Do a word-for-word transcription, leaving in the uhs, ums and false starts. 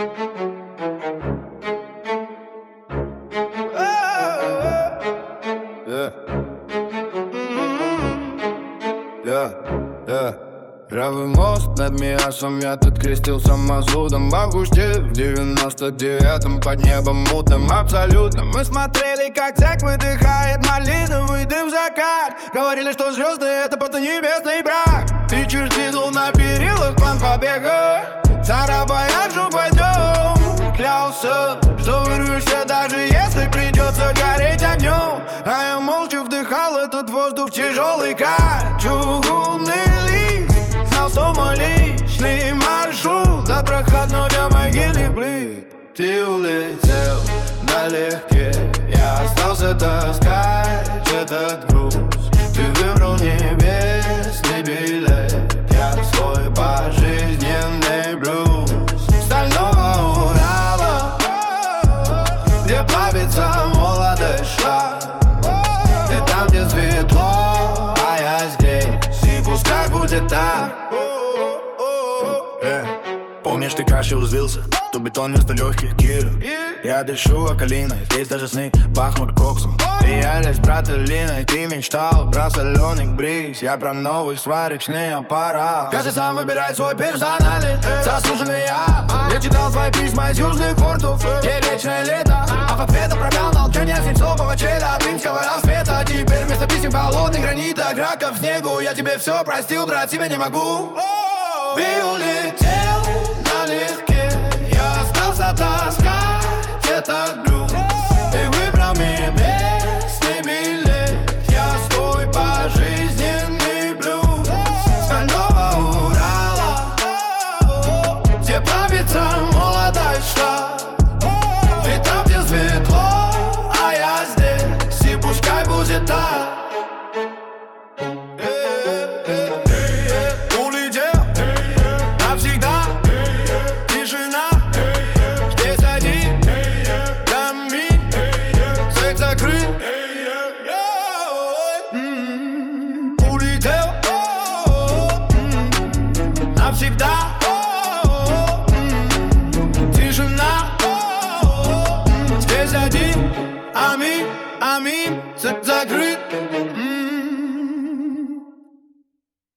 Yeah, yeah. Правый мост над Миасом, я тут крестился мазутом в августе в девяносто девятом под небом мутным абсолютно. Мы смотрели, как тек выдыхает малиновый дым в закат. Говорили, что звезды — это просто небесный брак. Ты чертил на перилах план побега, Сарабаяджу пойдем. Клялся, что вырвешься, даже если придется гореть огнем. А я молча вдыхал этот воздух тяжелый, как чугунный лист. Знал, что мой личный маршрут до проходной могилы близ. Ты улетел налегке, я остался таскать этот груз. Ты выбрал небесный билет, я свой пожизненный блюз. Стального Урала, где плавится молодость шла. Ты там, где светло, а я здесь, и пускай будет так. Yeah. Помнишь, ты краше взвился, то бетон вместо легких кира. Я дышу окалиной, здесь даже сны пахнут коксом. Реальность, брат Линой, ты мечтал про соленый бриз. Я про новый сварочный аппарат. Каждый сам выбирает свой персональный заслуженный я. Я читал твои письма из южных портов, где вечное лето, а в ответ отправлял молчание свинцового челя от римского рассвета. Теперь вместо писем холодный гранит, раков в снегу. Я тебе все простил, брат, тебя не могу. Ты улетел налегке, я остался таскать этот груз. Ты выбрал небесный билет, я свой пожизненный блюз. Стального Урала, где плавится молодость шла. Ты там, где светло, а я здесь, и пускай будет так. Навсегда тишина, здесь один, аминь, аминь.